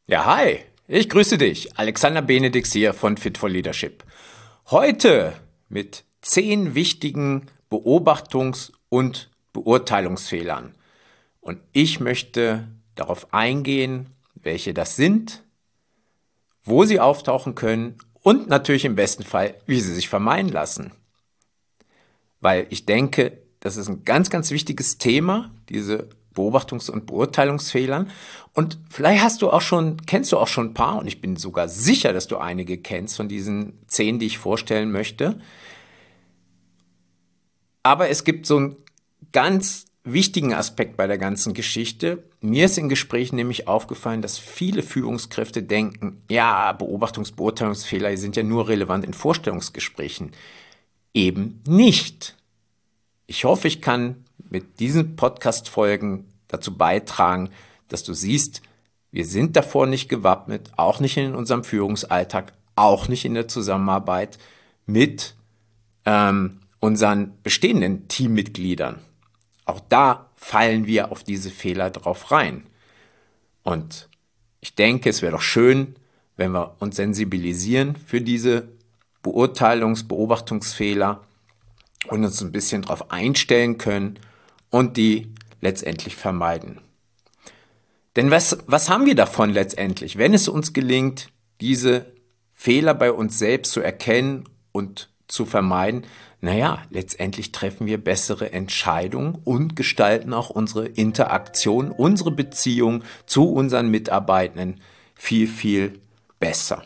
Ja, hi, ich grüße dich. Alexander Benedix hier von Fit for Leadership. Heute mit 10 wichtigen Beobachtungs- und Beurteilungsfehlern. Und ich möchte darauf eingehen, welche das sind, wo sie auftauchen können und natürlich im besten Fall, wie sie sich vermeiden lassen. Weil ich denke, das ist ein ganz, ganz wichtiges Thema, diese Beobachtungs- und Beurteilungsfehlern. Und vielleicht kennst du auch schon ein paar, und ich bin sogar sicher, dass du einige kennst von diesen 10, die ich vorstellen möchte. Aber es gibt so einen ganz wichtigen Aspekt bei der ganzen Geschichte. Mir ist in Gesprächen nämlich aufgefallen, dass viele Führungskräfte denken, ja, Beurteilungsfehler sind ja nur relevant in Vorstellungsgesprächen. Eben nicht. Ich hoffe, ich kann mit diesen Podcast-Folgen dazu beitragen, dass du siehst, wir sind davor nicht gewappnet, auch nicht in unserem Führungsalltag, auch nicht in der Zusammenarbeit mit unseren bestehenden Teammitgliedern. Auch da fallen wir auf diese Fehler drauf rein. Und ich denke, es wäre doch schön, wenn wir uns sensibilisieren für diese Beobachtungsfehler und uns ein bisschen darauf einstellen können und die letztendlich vermeiden. Denn was haben wir davon letztendlich, wenn es uns gelingt, diese Fehler bei uns selbst zu erkennen und zu vermeiden? Naja, letztendlich treffen wir bessere Entscheidungen und gestalten auch unsere Interaktion, unsere Beziehung zu unseren Mitarbeitenden viel, viel besser.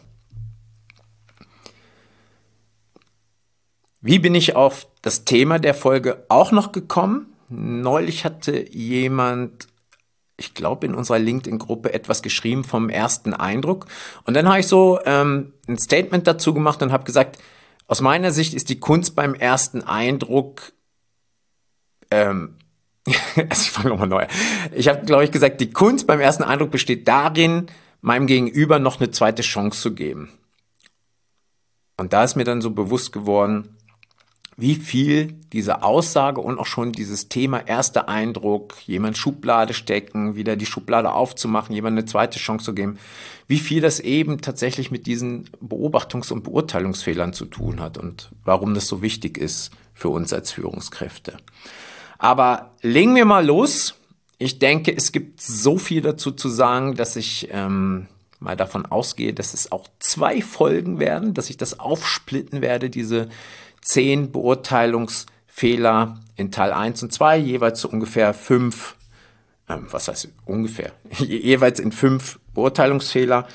Wie bin ich auf das Thema der Folge auch noch gekommen? Neulich hatte jemand, ich glaube in unserer LinkedIn-Gruppe, etwas geschrieben vom ersten Eindruck. Und dann habe ich so ein Statement dazu gemacht und habe gesagt, aus meiner Sicht ist die Kunst beim ersten Eindruck, also ich fange nochmal neu an. Ich habe, glaube ich, gesagt, die Kunst beim ersten Eindruck besteht darin, meinem Gegenüber noch eine zweite Chance zu geben. Und da ist mir dann so bewusst geworden, wie viel diese Aussage und auch schon dieses Thema erster Eindruck, jemand Schublade stecken, wieder die Schublade aufzumachen, jemand eine zweite Chance zu geben, wie viel das eben tatsächlich mit diesen Beobachtungs- und Beurteilungsfehlern zu tun hat und warum das so wichtig ist für uns als Führungskräfte. Aber legen wir mal los. Ich denke, es gibt so viel dazu zu sagen, dass ich mal davon ausgehe, dass es auch 2 Folgen werden, dass ich das aufsplitten werde, diese 10 Beurteilungsfehler in Teil 1 und 2, jeweils so ungefähr 5, was heißt ungefähr, jeweils in 5 Beurteilungsfehler.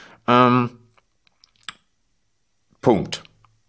Punkt.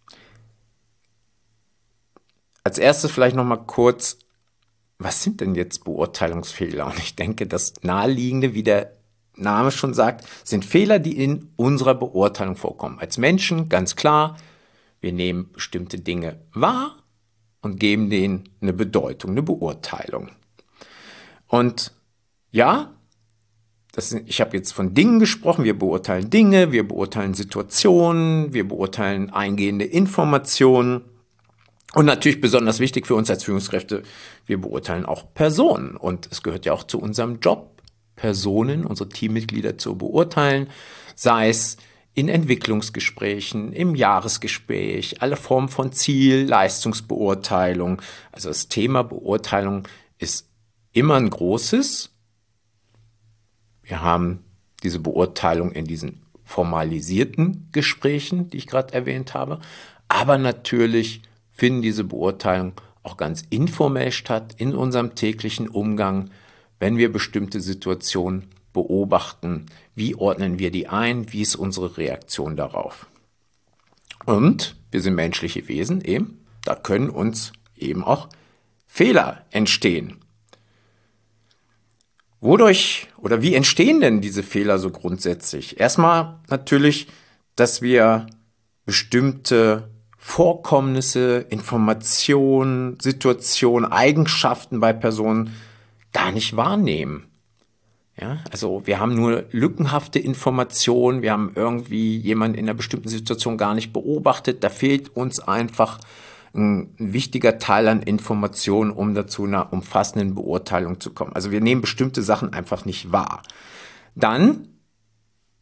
Als erstes vielleicht nochmal kurz, was sind denn jetzt Beurteilungsfehler? Und ich denke, das Naheliegende, wie der Name schon sagt, sind Fehler, die in unserer Beurteilung vorkommen. Als Menschen, ganz klar, wir nehmen bestimmte Dinge wahr und geben denen eine Bedeutung, eine Beurteilung. Und ja, ich habe jetzt von Dingen gesprochen, wir beurteilen Dinge, wir beurteilen Situationen, wir beurteilen eingehende Informationen. Und natürlich besonders wichtig für uns als Führungskräfte, wir beurteilen auch Personen. Und es gehört ja auch zu unserem Job, Personen, unsere Teammitglieder zu beurteilen, sei es in Entwicklungsgesprächen, im Jahresgespräch, alle Formen von Ziel-, Leistungsbeurteilung. Also das Thema Beurteilung ist immer ein großes. Wir haben diese Beurteilung in diesen formalisierten Gesprächen, die ich gerade erwähnt habe. Aber natürlich finden diese Beurteilungen auch ganz informell statt in unserem täglichen Umgang, wenn wir bestimmte Situationen beobachten. Wie ordnen wir die ein? Wie ist unsere Reaktion darauf? Und wir sind menschliche Wesen eben, da können uns eben auch Fehler entstehen. Wodurch oder wie entstehen denn diese Fehler so grundsätzlich? Erstmal natürlich, dass wir bestimmte Vorkommnisse, Informationen, Situationen, Eigenschaften bei Personen gar nicht wahrnehmen. Ja, also wir haben nur lückenhafte Informationen, wir haben irgendwie jemanden in einer bestimmten Situation gar nicht beobachtet, da fehlt uns einfach ein wichtiger Teil an Informationen, um dazu einer umfassenden Beurteilung zu kommen. Also wir nehmen bestimmte Sachen einfach nicht wahr. Dann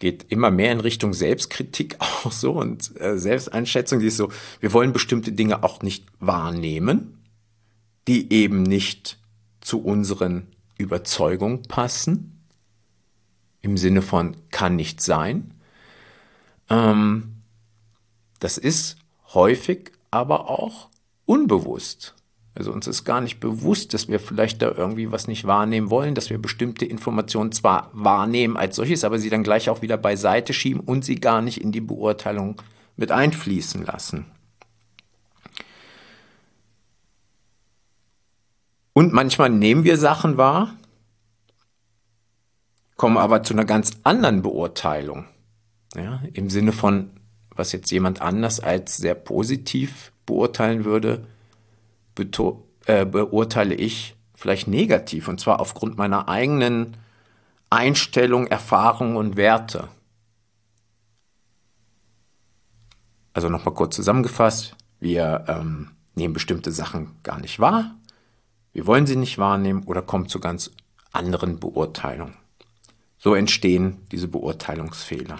geht immer mehr in Richtung Selbstkritik auch so und Selbsteinschätzung, die ist so, wir wollen bestimmte Dinge auch nicht wahrnehmen, die eben nicht zu unseren Überzeugungen passen, im Sinne von kann nicht sein. Das ist häufig aber auch unbewusst. Also uns ist gar nicht bewusst, dass wir vielleicht da irgendwie was nicht wahrnehmen wollen, dass wir bestimmte Informationen zwar wahrnehmen als solches, aber sie dann gleich auch wieder beiseite schieben und sie gar nicht in die Beurteilung mit einfließen lassen. Und manchmal nehmen wir Sachen wahr, kommen aber zu einer ganz anderen Beurteilung. Ja, im Sinne von, was jetzt jemand anders als sehr positiv beurteilen würde, beurteile ich vielleicht negativ, und zwar aufgrund meiner eigenen Einstellung, Erfahrungen und Werte. Also nochmal kurz zusammengefasst, wir nehmen bestimmte Sachen gar nicht wahr, wir wollen sie nicht wahrnehmen oder kommen zu ganz anderen Beurteilungen. So entstehen diese Beurteilungsfehler.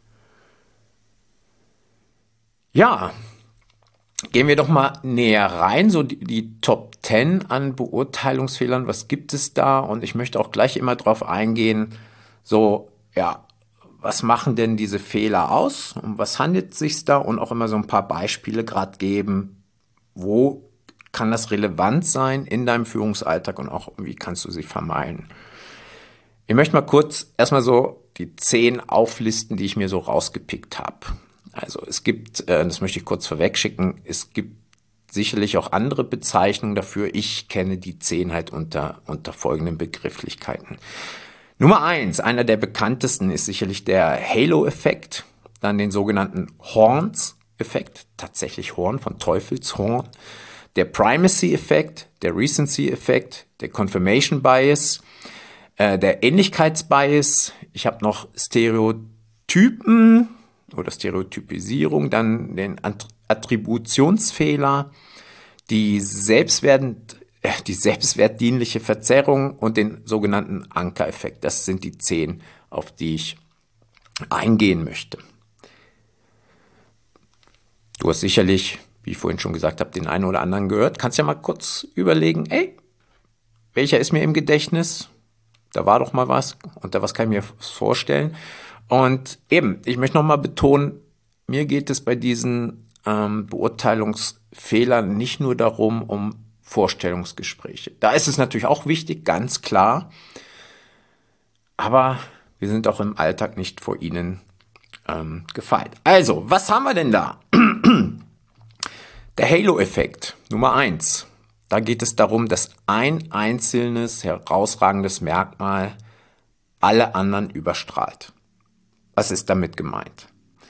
Ja, gehen wir doch mal näher rein, so die Top 10 an Beurteilungsfehlern, was gibt es da? Und ich möchte auch gleich immer drauf eingehen, so, ja, was machen denn diese Fehler aus? Um was handelt es sich da? Und auch immer so ein paar Beispiele gerade geben, wo kann das relevant sein in deinem Führungsalltag und auch wie kannst du sie vermeiden? Ich möchte mal kurz erstmal so die 10 auflisten, die ich mir so rausgepickt habe. Also es gibt, das möchte ich kurz vorwegschicken, es gibt sicherlich auch andere Bezeichnungen dafür. Ich kenne die 10 halt unter folgenden Begrifflichkeiten. Nummer 1, einer der bekanntesten ist sicherlich der Halo-Effekt, dann den sogenannten Horns-Effekt, tatsächlich Horn von Teufelshorn, der Primacy-Effekt, der Recency-Effekt, der Confirmation Bias, der Ähnlichkeitsbias, ich habe noch Stereotypen oder Stereotypisierung, dann den Attributionsfehler, die selbstwertdienliche Verzerrung und den sogenannten Ankereffekt. Das sind die 10, auf die ich eingehen möchte. Du hast sicherlich, wie ich vorhin schon gesagt habe, den einen oder anderen gehört. Kannst ja mal kurz überlegen, welcher ist mir im Gedächtnis? Da war doch mal was, unter was kann ich mir vorstellen? Und eben, ich möchte nochmal betonen, mir geht es bei diesen Beurteilungsfehlern nicht nur darum, um Vorstellungsgespräche. Da ist es natürlich auch wichtig, ganz klar, aber wir sind auch im Alltag nicht vor ihnen gefeit. Also, was haben wir denn da? Der Halo-Effekt, Nummer 1. Da geht es darum, dass ein einzelnes, herausragendes Merkmal alle anderen überstrahlt. Was ist damit gemeint?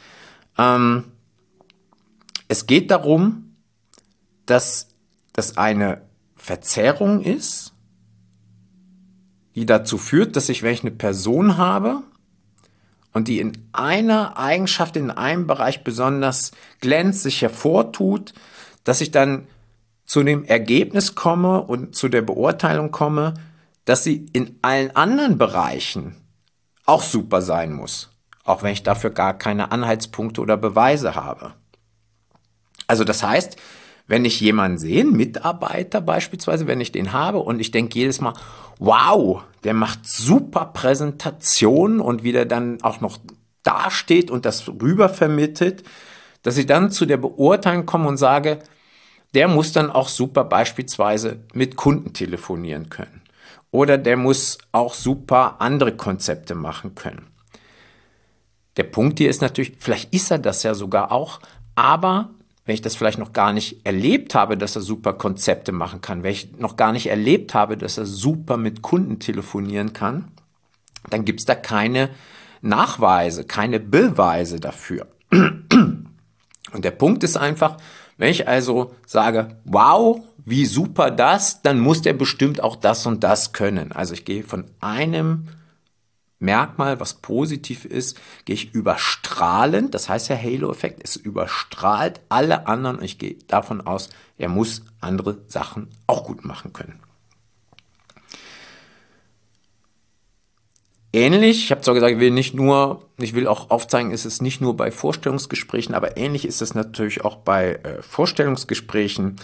Es geht darum, dass das eine Verzerrung ist, die dazu führt, dass ich, wenn ich eine Person habe und die in einer Eigenschaft, in einem Bereich besonders glänzt, sich hervortut, dass ich dann zu dem Ergebnis komme und zu der Beurteilung komme, dass sie in allen anderen Bereichen auch super sein muss, auch wenn ich dafür gar keine Anhaltspunkte oder Beweise habe. Also das heißt, wenn ich jemanden sehe, einen Mitarbeiter beispielsweise, wenn ich den habe und ich denke jedes Mal, wow, der macht super Präsentationen und wie der dann auch noch dasteht und das rüber vermittelt, dass ich dann zu der Beurteilung komme und sage, der muss dann auch super beispielsweise mit Kunden telefonieren können. Oder der muss auch super andere Konzepte machen können. Der Punkt hier ist natürlich, vielleicht ist er das ja sogar auch, aber wenn ich das vielleicht noch gar nicht erlebt habe, dass er super Konzepte machen kann, wenn ich noch gar nicht erlebt habe, dass er super mit Kunden telefonieren kann, dann gibt es da keine Nachweise, keine Beweise dafür. Und der Punkt ist einfach, wenn ich also sage, wow, wie super das, dann muss der bestimmt auch das und das können. Also ich gehe von einem Merkmal, was positiv ist, gehe ich überstrahlend, das heißt der Halo-Effekt, es überstrahlt alle anderen und ich gehe davon aus, er muss andere Sachen auch gut machen können. ähnlich. Ich habe zwar gesagt, ich will auch aufzeigen, ist es nicht nur bei Vorstellungsgesprächen, aber ähnlich ist es natürlich auch bei Vorstellungsgesprächen,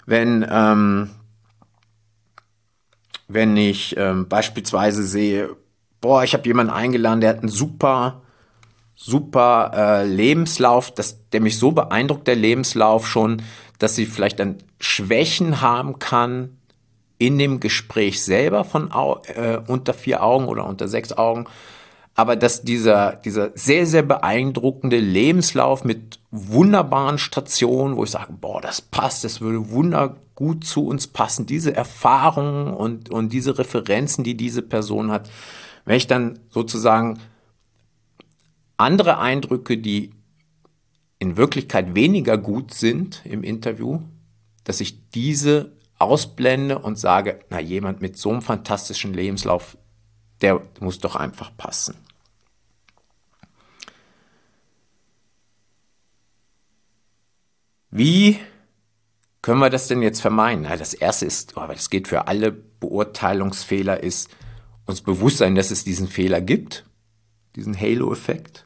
wenn ich beispielsweise sehe, boah, ich habe jemanden eingeladen, der hat einen super Lebenslauf, der mich so beeindruckt, der Lebenslauf schon, dass sie vielleicht dann Schwächen haben kann in dem Gespräch selber unter 4 Augen oder unter 6 Augen, aber dass dieser sehr, sehr beeindruckende Lebenslauf mit wunderbaren Stationen, wo ich sage, boah, das passt, das würde wundergut zu uns passen, diese Erfahrungen und diese Referenzen, die diese Person hat, wenn ich dann sozusagen andere Eindrücke, die in Wirklichkeit weniger gut sind im Interview, dass ich diese ausblende und sage, na, jemand mit so einem fantastischen Lebenslauf, der muss doch einfach passen. Wie können wir das denn jetzt vermeiden? Na, das erste ist, aber das geht für alle Beurteilungsfehler, ist uns bewusst sein, dass es diesen Fehler gibt, diesen Halo-Effekt.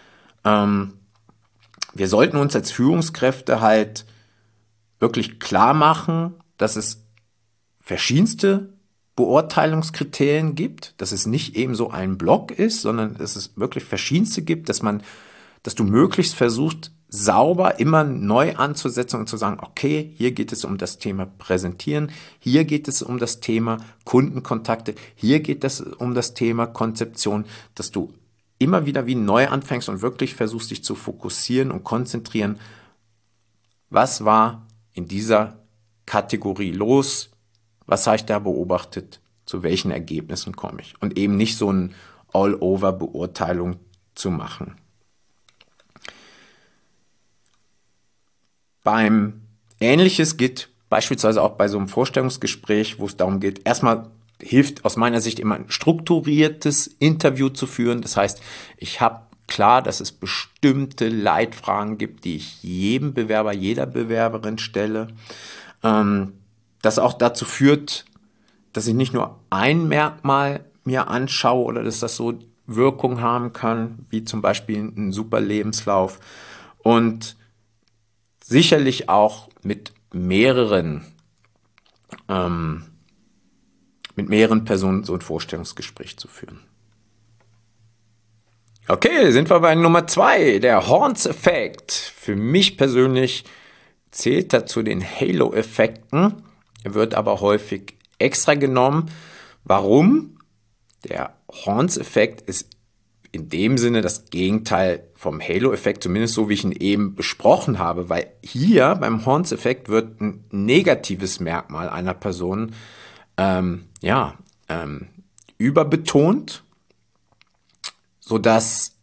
Wir sollten uns als Führungskräfte halt wirklich klar machen, dass es verschiedenste Beurteilungskriterien gibt, dass es nicht eben so ein Block ist, sondern dass es wirklich verschiedenste gibt, dass du möglichst versuchst, sauber immer neu anzusetzen und zu sagen, okay, hier geht es um das Thema Präsentieren, hier geht es um das Thema Kundenkontakte, hier geht es um das Thema Konzeption, dass du immer wieder wie neu anfängst und wirklich versuchst, dich zu fokussieren und konzentrieren, was war in dieser Kategorie los, was habe ich da beobachtet, zu welchen Ergebnissen komme ich und eben nicht so eine All-Over-Beurteilung zu machen. Ähnliches geht beispielsweise auch bei so einem Vorstellungsgespräch, wo es darum geht, erstmal hilft aus meiner Sicht immer ein strukturiertes Interview zu führen. Das heißt, ich habe klar, dass es bestimmte Leitfragen gibt, die ich jedem Bewerber, jeder Bewerberin stelle. Das auch dazu führt, dass ich nicht nur ein Merkmal mir anschaue oder dass das so Wirkung haben kann, wie zum Beispiel ein super Lebenslauf. Und sicherlich auch mit mehreren Personen so ein Vorstellungsgespräch zu führen. Okay, sind wir bei Nummer 2, der Horns-Effekt. Für mich persönlich zählt er zu den Halo-Effekten. Er wird aber häufig extra genommen. Warum? Der Horns-Effekt ist in dem Sinne das Gegenteil vom Halo-Effekt, zumindest so, wie ich ihn eben besprochen habe, weil hier beim Horns-Effekt wird ein negatives Merkmal einer Person überbetont, sodass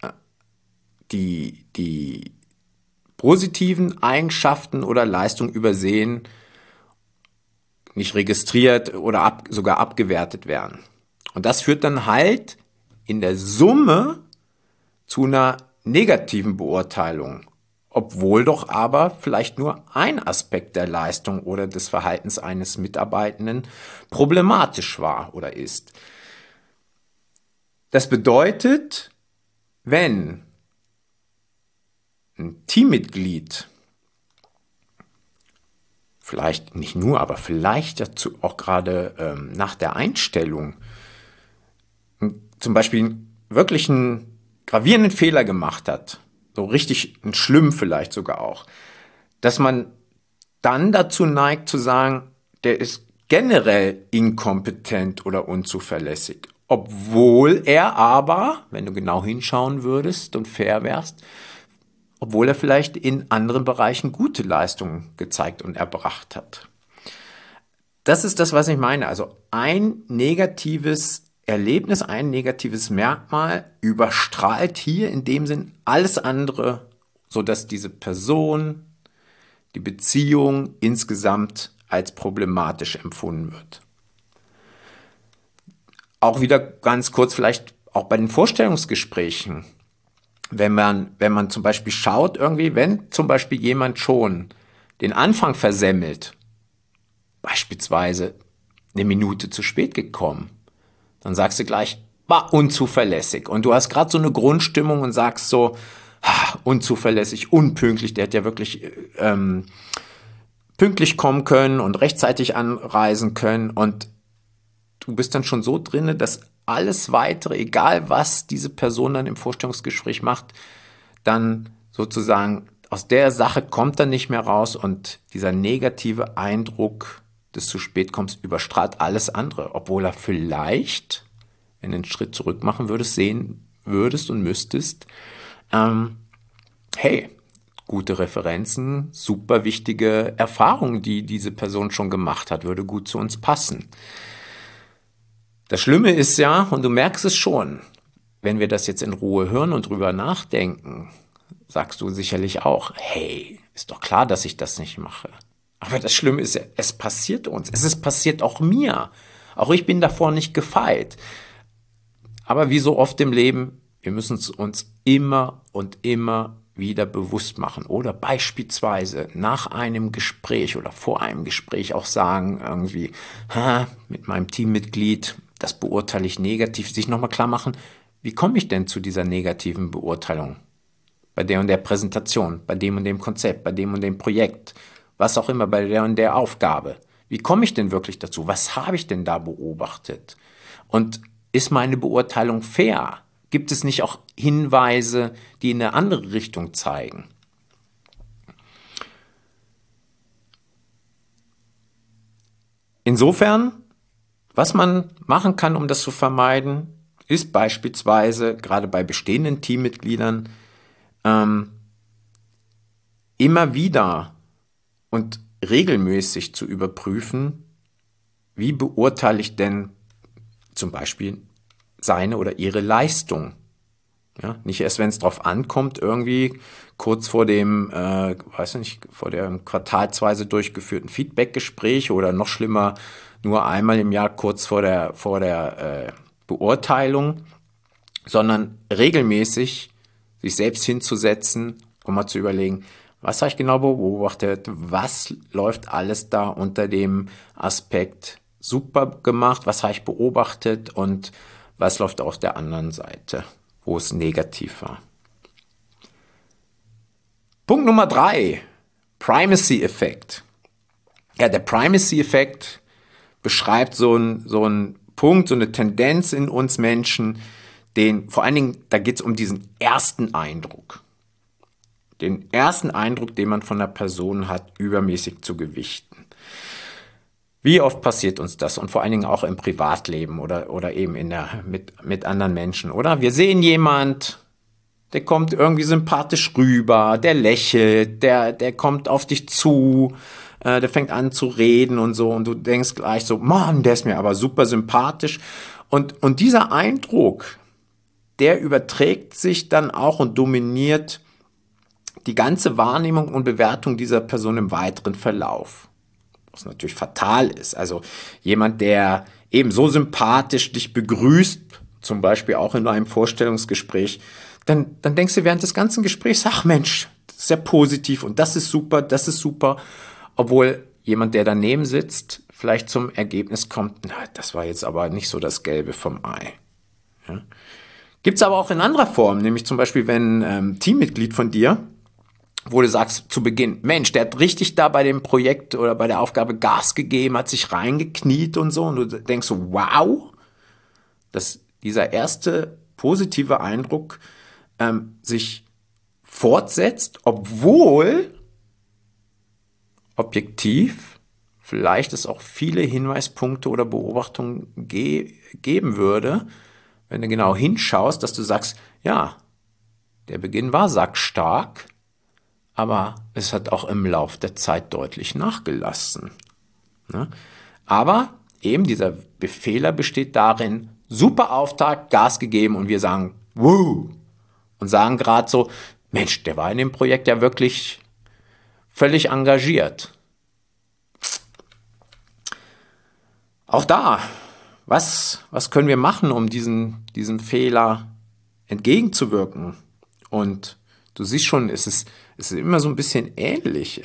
die positiven Eigenschaften oder Leistungen übersehen, nicht registriert oder sogar abgewertet werden. Und das führt dann halt in der Summe zu einer negativen Beurteilung, obwohl doch aber vielleicht nur ein Aspekt der Leistung oder des Verhaltens eines Mitarbeitenden problematisch war oder ist. Das bedeutet, wenn ein Teammitglied vielleicht nicht nur, aber vielleicht dazu auch gerade nach der Einstellung zum Beispiel wirklich einen gravierenden Fehler gemacht hat, so richtig einen schlimmen vielleicht sogar auch, dass man dann dazu neigt zu sagen, der ist generell inkompetent oder unzuverlässig, obwohl er aber, wenn du genau hinschauen würdest und fair wärst, obwohl er vielleicht in anderen Bereichen gute Leistungen gezeigt und erbracht hat. Das ist das, was ich meine. Also ein negatives Erlebnis, ein negatives Merkmal überstrahlt hier in dem Sinn alles andere, sodass diese Person, die Beziehung insgesamt als problematisch empfunden wird. Auch wieder ganz kurz vielleicht auch bei den Vorstellungsgesprächen. Wenn man zum Beispiel schaut irgendwie, wenn zum Beispiel jemand schon den Anfang versemmelt, beispielsweise eine Minute zu spät gekommen, dann sagst du gleich, war unzuverlässig. Und du hast gerade so eine Grundstimmung und sagst so, unzuverlässig, unpünktlich, der hätte ja wirklich pünktlich kommen können und rechtzeitig anreisen können. Und du bist dann schon so drinne, dass alles Weitere, egal was diese Person dann im Vorstellungsgespräch macht, dann sozusagen aus der Sache kommt dann nicht mehr raus und dieser negative Eindruck des zu spät kommst überstrahlt alles andere, obwohl er vielleicht, wenn du einen Schritt zurück machen würdest, sehen würdest und müsstest, hey, gute Referenzen, super wichtige Erfahrungen, die diese Person schon gemacht hat, würde gut zu uns passen. Das Schlimme ist ja, und du merkst es schon, wenn wir das jetzt in Ruhe hören und drüber nachdenken, sagst du sicherlich auch, hey, ist doch klar, dass ich das nicht mache. Aber das Schlimme ist ja, es passiert uns. Es ist passiert auch mir. Auch ich bin davor nicht gefeit. Aber wie so oft im Leben, wir müssen es uns immer und immer wieder bewusst machen. Oder beispielsweise nach einem Gespräch oder vor einem Gespräch auch sagen, irgendwie, mit meinem Teammitglied, das beurteile ich negativ, sich nochmal klar machen, wie komme ich denn zu dieser negativen Beurteilung? Bei der und der Präsentation, bei dem und dem Konzept, bei dem und dem Projekt, was auch immer, bei der und der Aufgabe. Wie komme ich denn wirklich dazu? Was habe ich denn da beobachtet? Und ist meine Beurteilung fair? Gibt es nicht auch Hinweise, die in eine andere Richtung zeigen? Insofern, was man machen kann, um das zu vermeiden, ist beispielsweise, gerade bei bestehenden Teammitgliedern, immer wieder und regelmäßig zu überprüfen, wie beurteile ich denn zum Beispiel seine oder ihre Leistung. Ja, nicht erst, wenn es drauf ankommt, irgendwie kurz vor dem, vor dem quartalsweise durchgeführten Feedbackgespräch oder noch schlimmer, nur einmal im Jahr kurz vor der Beurteilung, sondern regelmäßig sich selbst hinzusetzen, um mal zu überlegen, was habe ich genau beobachtet, was läuft alles da unter dem Aspekt super gemacht, was habe ich beobachtet und was läuft auf der anderen Seite, wo es negativ war. Punkt Nummer 3, Primacy-Effekt. Ja, der Primacy-Effekt beschreibt so einen Punkt, so eine Tendenz in uns Menschen, vor allen Dingen, da geht es um diesen ersten Eindruck. Den ersten Eindruck, den man von der Person hat, übermäßig zu gewichten. Wie oft passiert uns das? Und vor allen Dingen auch im Privatleben oder eben mit anderen Menschen, oder? Wir sehen jemand, der kommt irgendwie sympathisch rüber, der lächelt, der kommt auf dich zu, der fängt an zu reden und so und du denkst gleich so, Mann, der ist mir aber super sympathisch. Und dieser Eindruck, der überträgt sich dann auch und dominiert die ganze Wahrnehmung und Bewertung dieser Person im weiteren Verlauf. Was natürlich fatal ist. Also jemand, der eben so sympathisch dich begrüßt, zum Beispiel auch in einem Vorstellungsgespräch, dann denkst du während des ganzen Gesprächs, ach Mensch, das ist ja positiv und das ist super, obwohl jemand, der daneben sitzt, vielleicht zum Ergebnis kommt, na, das war jetzt aber nicht so das Gelbe vom Ei. Ja? Gibt es aber auch in anderer Form, nämlich zum Beispiel, wenn ein Teammitglied von dir, wo du sagst zu Beginn, Mensch, der hat richtig da bei dem Projekt oder bei der Aufgabe Gas gegeben, hat sich reingekniet und so und du denkst so, wow, dass dieser erste positive Eindruck sich fortsetzt, obwohl objektiv vielleicht es auch viele Hinweispunkte oder Beobachtungen geben würde, wenn du genau hinschaust, dass du sagst, ja, der Beginn war sackstark, aber es hat auch im Lauf der Zeit deutlich nachgelassen. Ne? Aber eben dieser Fehler besteht darin, super Auftakt, Gas gegeben und wir sagen, wuh, und sagen gerade so, Mensch, der war in dem Projekt ja wirklich völlig engagiert. Auch da, was können wir machen, um diesem Fehler entgegenzuwirken? Und du siehst schon, es ist immer so ein bisschen ähnlich.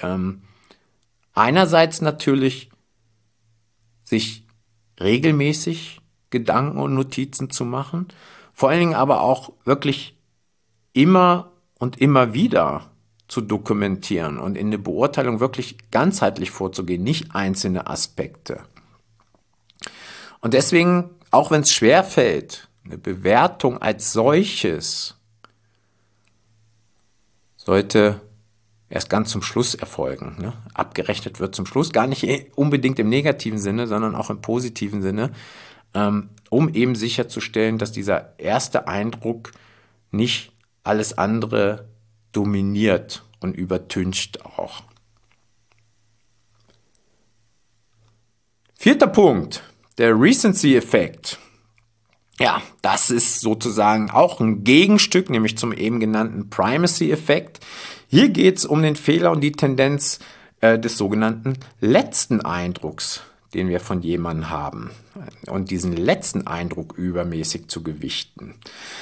Einerseits natürlich sich regelmäßig Gedanken und Notizen zu machen. Vor allen Dingen aber auch wirklich immer und immer wieder zu dokumentieren und in der Beurteilung wirklich ganzheitlich vorzugehen, nicht einzelne Aspekte. Und deswegen, auch wenn es schwerfällt, eine Bewertung als solches sollte erst ganz zum Schluss erfolgen. Ne? Abgerechnet wird zum Schluss, gar nicht unbedingt im negativen Sinne, sondern auch im positiven Sinne, um eben sicherzustellen, dass dieser erste Eindruck nicht alles andere dominiert und übertüncht auch. 4. Punkt, der Recency-Effekt. Ja, das ist sozusagen auch ein Gegenstück, nämlich zum eben genannten Primacy-Effekt. Hier geht es um den Fehler und die Tendenz des sogenannten letzten Eindrucks, den wir von jemandem haben, und diesen letzten Eindruck übermäßig zu gewichten.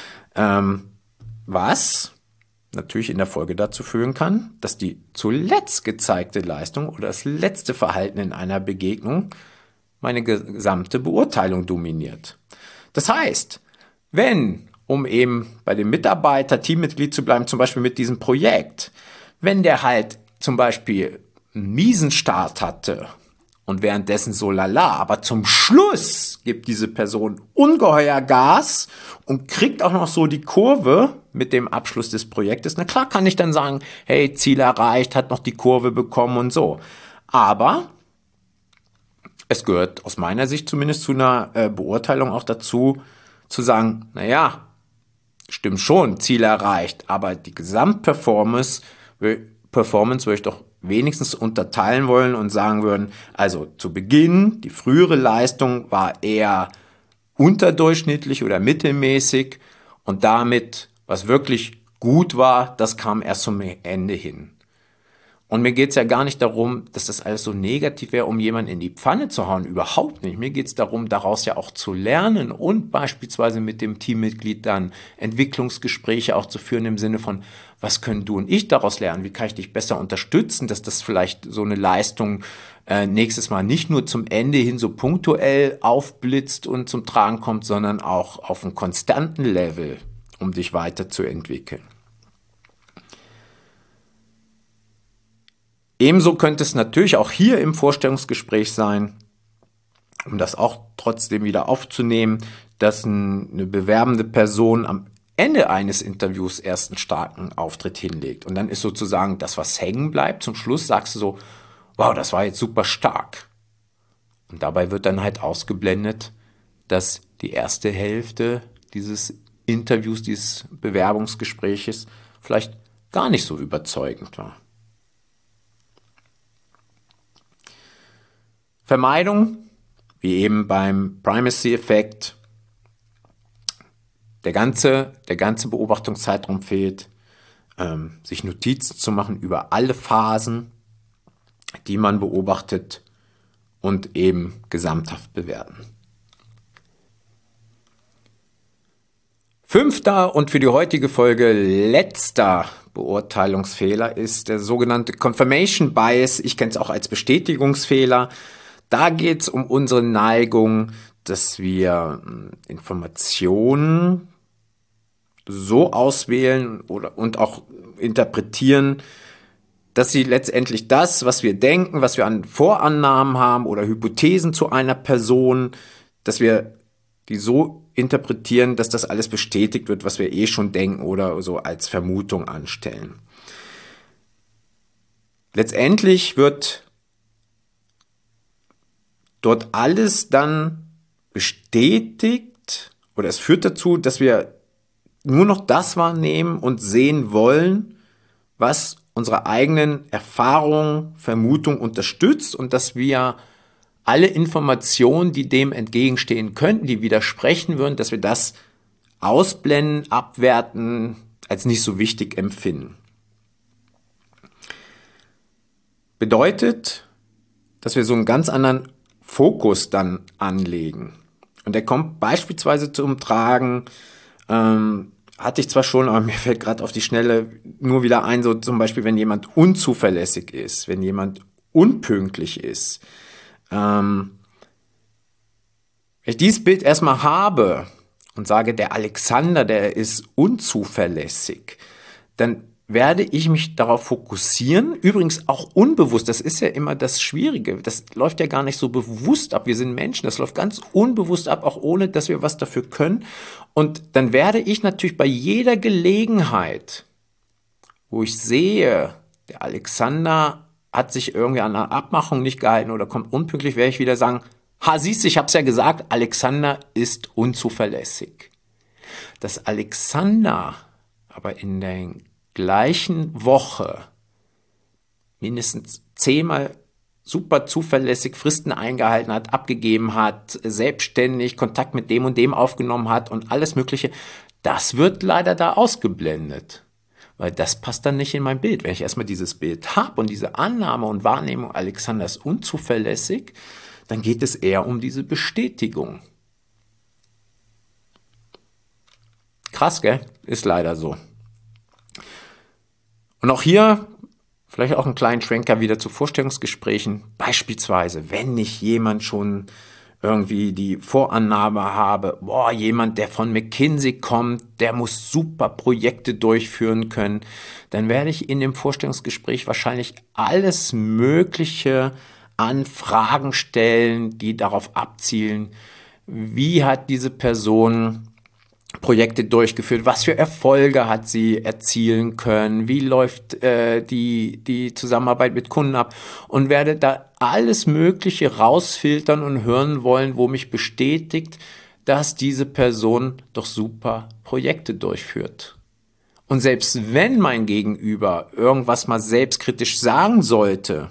Was natürlich in der Folge dazu führen kann, dass die zuletzt gezeigte Leistung oder das letzte Verhalten in einer Begegnung meine gesamte Beurteilung dominiert. Das heißt, wenn, um eben bei dem Mitarbeiter, Teammitglied zu bleiben, zum Beispiel mit diesem Projekt, wenn der halt zum Beispiel einen miesen Start hatte und währenddessen so lala, aber zum Schluss gibt diese Person ungeheuer Gas und kriegt auch noch so die Kurve mit dem Abschluss des Projektes, na klar kann ich dann sagen, hey, Ziel erreicht, hat noch die Kurve bekommen und so. Aber es gehört aus meiner Sicht zumindest zu einer Beurteilung auch dazu, zu sagen, naja, stimmt schon, Ziel erreicht, aber die Gesamtperformance würde ich doch wenigstens unterteilen wollen und sagen würden, also zu Beginn, die frühere Leistung war eher unterdurchschnittlich oder mittelmäßig und damit, was wirklich gut war, das kam erst zum Ende hin. Und mir geht es ja gar nicht darum, dass das alles so negativ wäre, um jemanden in die Pfanne zu hauen. Überhaupt nicht. Mir geht es darum, daraus ja auch zu lernen und beispielsweise mit dem Teammitglied dann Entwicklungsgespräche auch zu führen im Sinne von, was können du und ich daraus lernen? Wie kann ich dich besser unterstützen, dass das vielleicht so eine Leistung nächstes Mal nicht nur zum Ende hin so punktuell aufblitzt und zum Tragen kommt, sondern auch auf einem konstanten Level, um dich weiterzuentwickeln. Ebenso könnte es natürlich auch hier im Vorstellungsgespräch sein, um das auch trotzdem wieder aufzunehmen, dass eine bewerbende Person am Ende eines Interviews erst einen starken Auftritt hinlegt. Und dann ist sozusagen das, was hängen bleibt. Zum Schluss sagst du so, wow, das war jetzt super stark. Und dabei wird dann halt ausgeblendet, dass die erste Hälfte dieses Interviews, dieses Bewerbungsgespräches vielleicht gar nicht so überzeugend war. Vermeidung, wie eben beim Primacy-Effekt, der ganze Beobachtungszeitraum fehlt, sich Notizen zu machen über alle Phasen, die man beobachtet und eben gesamthaft bewerten. 5. und für die heutige Folge letzter Beurteilungsfehler ist der sogenannte Confirmation Bias. Ich kenne es auch als Bestätigungsfehler. Da geht es um unsere Neigung, dass wir Informationen so auswählen und auch interpretieren, dass sie letztendlich das, was wir denken, was wir an Vorannahmen haben oder Hypothesen zu einer Person, dass wir die so interpretieren, dass das alles bestätigt wird, was wir schon denken oder so als Vermutung anstellen. Letztendlich wird dort alles dann bestätigt oder es führt dazu, dass wir nur noch das wahrnehmen und sehen wollen, was unsere eigenen Erfahrungen, Vermutungen unterstützt und dass wir alle Informationen, die dem entgegenstehen könnten, die widersprechen würden, dass wir das ausblenden, abwerten, als nicht so wichtig empfinden. Bedeutet, dass wir so einen ganz anderen Fokus dann anlegen. Und der kommt beispielsweise zum Tragen, hatte ich zwar schon, aber mir fällt gerade auf die Schnelle nur wieder ein, so zum Beispiel, wenn jemand unzuverlässig ist, wenn jemand unpünktlich ist, Wenn ich dieses Bild erstmal habe und sage, der Alexander, der ist unzuverlässig, dann werde ich mich darauf fokussieren, übrigens auch unbewusst, das ist ja immer das Schwierige, das läuft ja gar nicht so bewusst ab, wir sind Menschen, das läuft ganz unbewusst ab, auch ohne, dass wir was dafür können. Und dann werde ich natürlich bei jeder Gelegenheit, wo ich sehe, der Alexander hat sich irgendwie an einer Abmachung nicht gehalten oder kommt unpünktlich, werde ich wieder sagen, siehst du, ich habe es ja gesagt, Alexander ist unzuverlässig. Dass Alexander aber in der gleichen Woche mindestens 10-mal super zuverlässig Fristen eingehalten hat, abgegeben hat, selbstständig Kontakt mit dem und dem aufgenommen hat und alles Mögliche, das wird leider da ausgeblendet. Weil das passt dann nicht in mein Bild. Wenn ich erstmal dieses Bild habe und diese Annahme und Wahrnehmung, Alexander ist unzuverlässig, dann geht es eher um diese Bestätigung. Krass, gell? Ist leider so. Und auch hier vielleicht auch einen kleinen Schwenker wieder zu Vorstellungsgesprächen. Beispielsweise, wenn ich jemand schon irgendwie die Vorannahme habe, jemand, der von McKinsey kommt, der muss super Projekte durchführen können, dann werde ich in dem Vorstellungsgespräch wahrscheinlich alles Mögliche an Fragen stellen, die darauf abzielen, wie hat diese Person Projekte durchgeführt, was für Erfolge hat sie erzielen können, wie läuft die Zusammenarbeit mit Kunden ab und werde da alles Mögliche rausfiltern und hören wollen, wo mich bestätigt, dass diese Person doch super Projekte durchführt. Und selbst wenn mein Gegenüber irgendwas mal selbstkritisch sagen sollte,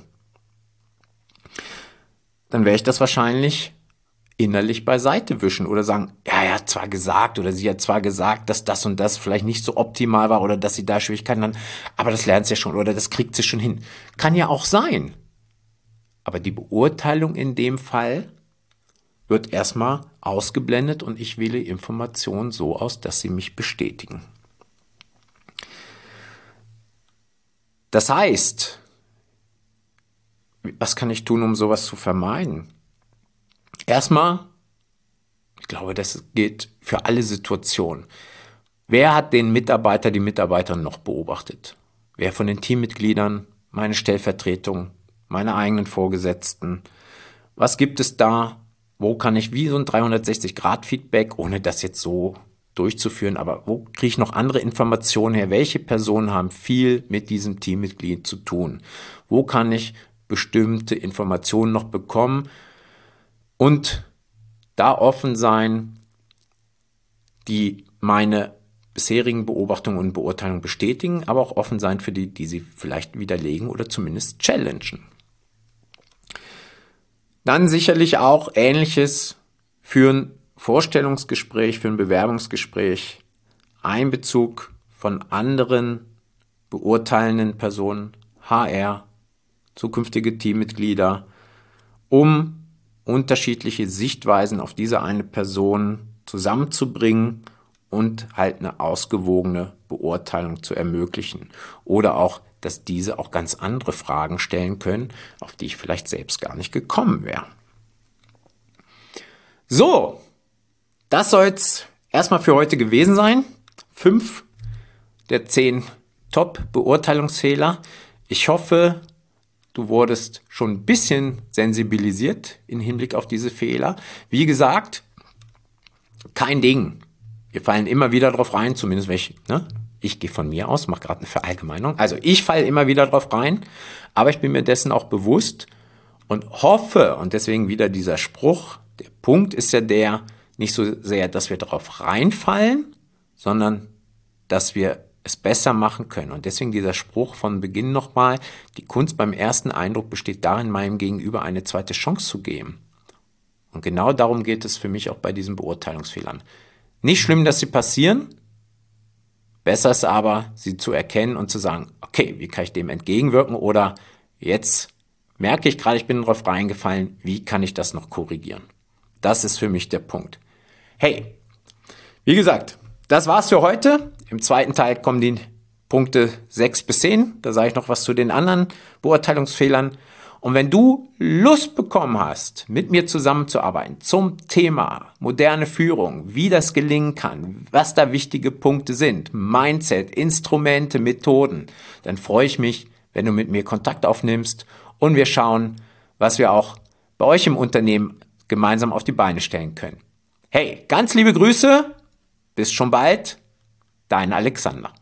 dann werde ich das wahrscheinlich innerlich beiseite wischen oder sagen, ja, er hat zwar gesagt oder sie hat zwar gesagt, dass das und das vielleicht nicht so optimal war oder dass sie da Schwierigkeiten hat, aber das lernt sie ja schon oder das kriegt sie schon hin. Kann ja auch sein. Aber die Beurteilung in dem Fall wird erstmal ausgeblendet und ich wähle Informationen so aus, dass sie mich bestätigen. Das heißt, was kann ich tun, um sowas zu vermeiden? Erstmal, ich glaube, das gilt für alle Situationen. Wer hat den Mitarbeiter, die Mitarbeiterin noch beobachtet? Wer von den Teammitgliedern, meine Stellvertretung, meine eigenen Vorgesetzten? Was gibt es da? Wo kann ich wie so ein 360-Grad-Feedback, ohne das jetzt so durchzuführen, aber wo kriege ich noch andere Informationen her? Welche Personen haben viel mit diesem Teammitglied zu tun? Wo kann ich bestimmte Informationen noch bekommen? Und da offen sein, die meine bisherigen Beobachtungen und Beurteilungen bestätigen, aber auch offen sein für die sie vielleicht widerlegen oder zumindest challengen. Dann sicherlich auch Ähnliches für ein Vorstellungsgespräch, für ein Bewerbungsgespräch, Einbezug von anderen beurteilenden Personen, HR, zukünftige Teammitglieder, um unterschiedliche Sichtweisen auf diese eine Person zusammenzubringen und halt eine ausgewogene Beurteilung zu ermöglichen. Oder auch, dass diese auch ganz andere Fragen stellen können, auf die ich vielleicht selbst gar nicht gekommen wäre. So, das soll es erstmal für heute gewesen sein. 5 der 10 Top-Beurteilungsfehler. Ich hoffe, du wurdest schon ein bisschen sensibilisiert im Hinblick auf diese Fehler. Wie gesagt, kein Ding. Wir fallen immer wieder drauf rein, zumindest ich gehe von mir aus, mache gerade eine Verallgemeinung. Also ich falle immer wieder drauf rein, aber ich bin mir dessen auch bewusst und hoffe, und deswegen wieder dieser Spruch, der Punkt ist ja der, nicht so sehr, dass wir darauf reinfallen, sondern dass wir es besser machen können. Und deswegen dieser Spruch von Beginn nochmal, die Kunst beim ersten Eindruck besteht darin, meinem Gegenüber eine zweite Chance zu geben. Und genau darum geht es für mich auch bei diesen Beurteilungsfehlern. Nicht schlimm, dass sie passieren, besser ist aber, sie zu erkennen und zu sagen, okay, wie kann ich dem entgegenwirken oder jetzt merke ich gerade, ich bin drauf reingefallen, wie kann ich das noch korrigieren? Das ist für mich der Punkt. Hey, wie gesagt, das war's für heute. Im zweiten Teil kommen die Punkte 6 bis 10. Da sage ich noch was zu den anderen Beurteilungsfehlern. Und wenn du Lust bekommen hast, mit mir zusammenzuarbeiten zum Thema moderne Führung, wie das gelingen kann, was da wichtige Punkte sind, Mindset, Instrumente, Methoden, dann freue ich mich, wenn du mit mir Kontakt aufnimmst und wir schauen, was wir auch bei euch im Unternehmen gemeinsam auf die Beine stellen können. Hey, ganz liebe Grüße, bis schon bald, dein Alexander.